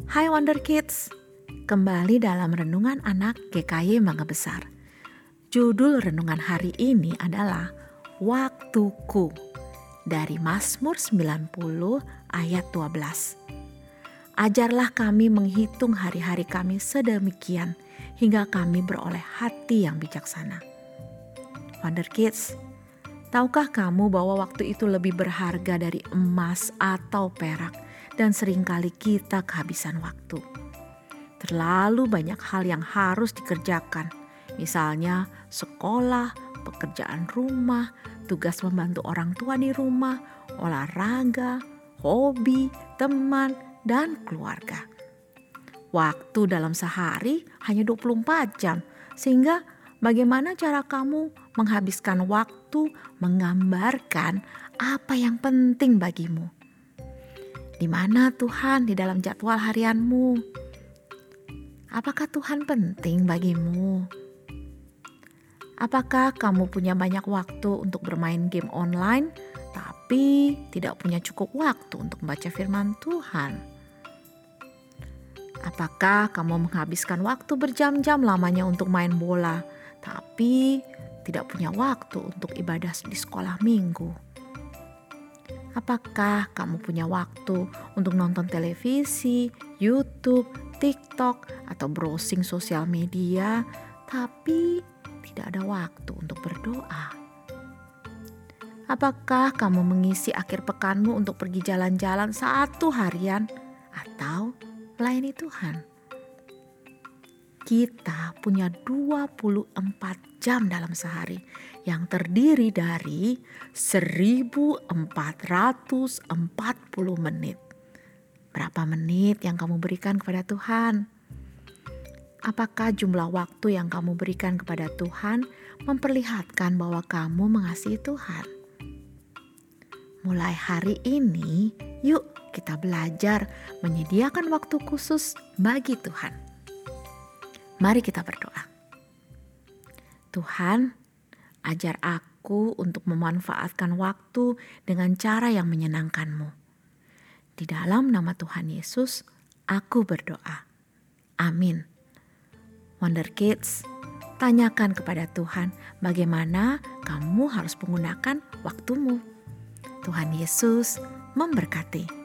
Hai Wonder Kids, kembali dalam Renungan Anak GKY Mangga Besar. Judul renungan hari ini adalah Waktuku dari Mazmur 90 ayat 12. Ajarlah kami menghitung hari-hari kami sedemikian hingga kami beroleh hati yang bijaksana. Wonder Kids, tahukah kamu bahwa waktu itu lebih berharga dari emas atau perak? Dan seringkali kita kehabisan waktu. Terlalu banyak hal yang harus dikerjakan. Misalnya sekolah, pekerjaan rumah, tugas membantu orang tua di rumah, olahraga, hobi, teman, dan keluarga. Waktu dalam sehari hanya 24 jam. Sehingga bagaimana cara kamu menghabiskan waktu menggambarkan apa yang penting bagimu? Di mana Tuhan di dalam jadwal harianmu? Apakah Tuhan penting bagimu? Apakah kamu punya banyak waktu untuk bermain game online, tapi tidak punya cukup waktu untuk membaca firman Tuhan? Apakah kamu menghabiskan waktu berjam-jam lamanya untuk main bola, tapi tidak punya waktu untuk ibadah di sekolah minggu? Apakah kamu punya waktu untuk nonton televisi, YouTube, TikTok, atau browsing sosial media, tapi tidak ada waktu untuk berdoa? Apakah kamu mengisi akhir pekanmu untuk pergi jalan-jalan satu harian atau melayani Tuhan? Kita punya 24 jam dalam sehari yang terdiri dari 1440 menit. Berapa menit yang kamu berikan kepada Tuhan? Apakah jumlah waktu yang kamu berikan kepada Tuhan memperlihatkan bahwa kamu mengasihi Tuhan? Mulai hari ini, yuk kita belajar menyediakan waktu khusus bagi Tuhan. Mari kita berdoa. Tuhan, ajar aku untuk memanfaatkan waktu dengan cara yang menyenangkan-Mu. Di dalam nama Tuhan Yesus, aku berdoa. Amin. Wonder Kids, tanyakan kepada Tuhan bagaimana kamu harus menggunakan waktumu. Tuhan Yesus memberkati.